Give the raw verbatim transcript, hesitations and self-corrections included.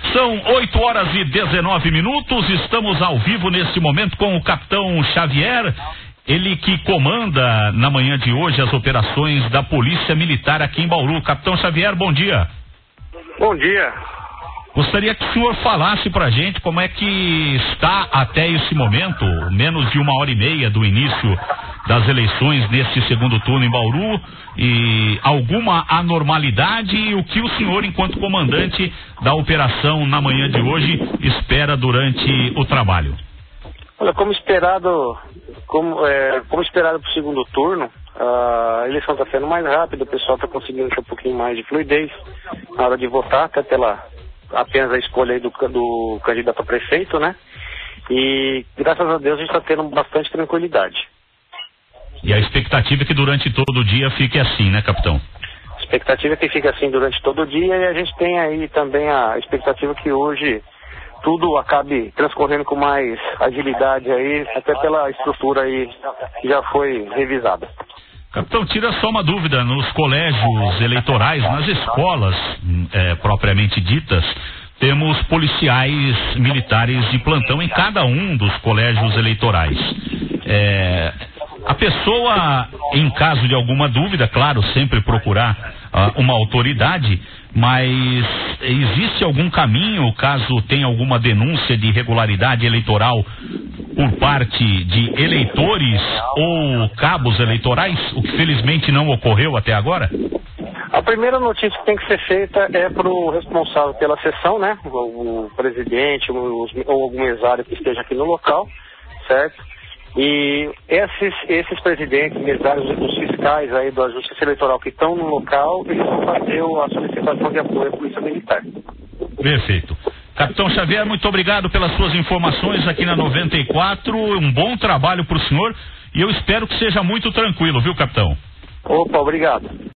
São oito horas e dezenove minutos, estamos ao vivo neste momento com o capitão Xavier, ele que comanda na manhã de hoje as operações da Polícia Militar aqui em Bauru. Capitão Xavier, bom dia. Bom dia. Gostaria que o senhor falasse pra gente como é que está até esse momento, menos de uma hora e meia do início das eleições neste segundo turno em Bauru, e alguma anormalidade e o que o senhor, enquanto comandante da operação na manhã de hoje, espera durante o trabalho. Olha, como esperado, como, é, como esperado para o segundo turno, a eleição está sendo mais rápida, o pessoal está conseguindo ter um pouquinho mais de fluidez na hora de votar, até pela apenas a escolha aí do, do candidato a prefeito, né? E graças a Deus a gente está tendo bastante tranquilidade. E a expectativa é que durante todo o dia fique assim, né, capitão? A expectativa é que fique assim durante todo o dia, e a gente tem aí também a expectativa que hoje tudo acabe transcorrendo com mais agilidade aí, até pela estrutura aí que já foi revisada. Capitão, tira só uma dúvida, nos colégios eleitorais, nas escolas é, propriamente ditas, temos policiais militares de plantão em cada um dos colégios eleitorais. É, a pessoa, em caso de alguma dúvida, claro, sempre procurar uh, uma autoridade, mas existe algum caminho, caso tenha alguma denúncia de irregularidade eleitoral por parte de eleitores ou cabos eleitorais, o que felizmente não ocorreu até agora? A primeira notícia que tem que ser feita é para o responsável pela sessão, né? O, o presidente ou, ou algum mesário que esteja aqui no local, certo? E esses, esses presidentes, mesários, os fiscais aí da Justiça Eleitoral que estão no local, eles vão fazer a solicitação de apoio à Polícia Militar. Perfeito. Capitão Xavier, muito obrigado pelas suas informações aqui na noventa e quatro, um bom trabalho para o senhor e eu espero que seja muito tranquilo, viu, capitão? Opa, obrigado.